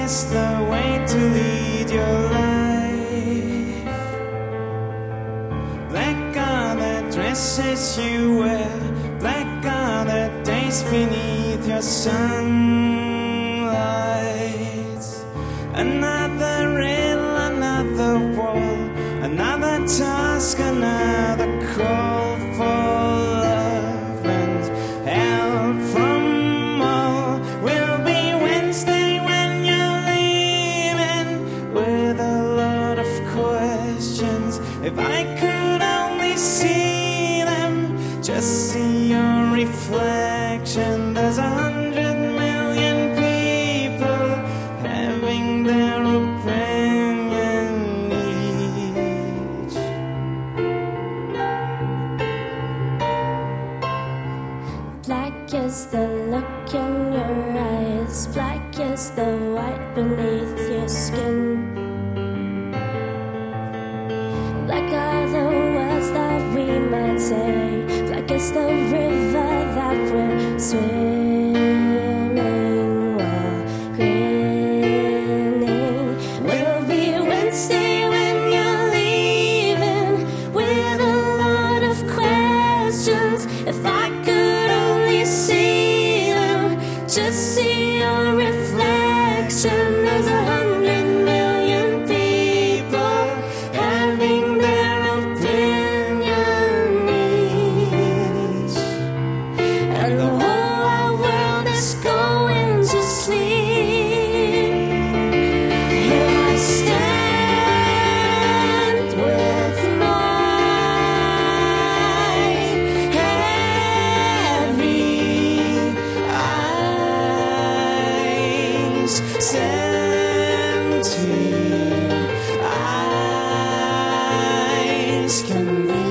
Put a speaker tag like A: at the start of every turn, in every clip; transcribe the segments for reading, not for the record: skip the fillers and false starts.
A: is the way to lead your life. Black are the dresses you wear, black are the days beneath your sunlight. Another riddle, another wall, another task, another call for love and help from all. Will be Wednesday when you're leaving with a lot of questions. If I could only see them, just see your reflection. There's 100 million people having their opinion each.
B: Black is the look in your eyes, black is the white beneath your skin. Black are the words that we might say, black is the river that we're swimming while grinning. Will be Wednesday when you're leaving with a lot of questions. If I could only see them, just see your reflection. There's 100 million people having their opinion each, and the whole wide world is going to sleep. Here I stand with my heavy eyes, empty eyes can be.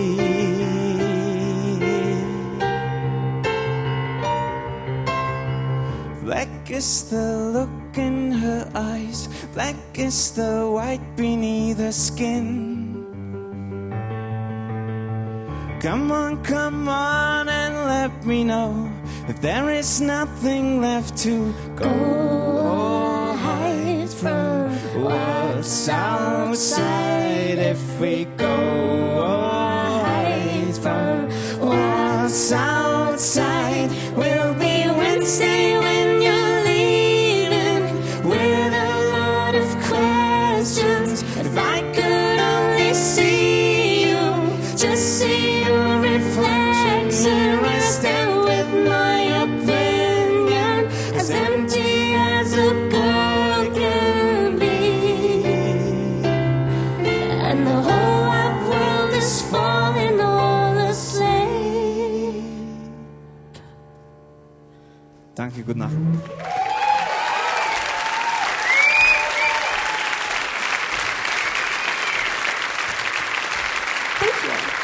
B: Black is the look in her eyes, black is the white beneath her skin. Come on and let me know if there is nothing left to go or hide from what's outside. If we go or hide from what's outside, we'll be Wednesday when you're leaving with a lot of questions. If I could only see you, just see your reflection. I stand with my opinion, as empty as a girl can be, and the whole wide world is falling all asleep.
A: Danke, gute Nacht.
B: Thank you.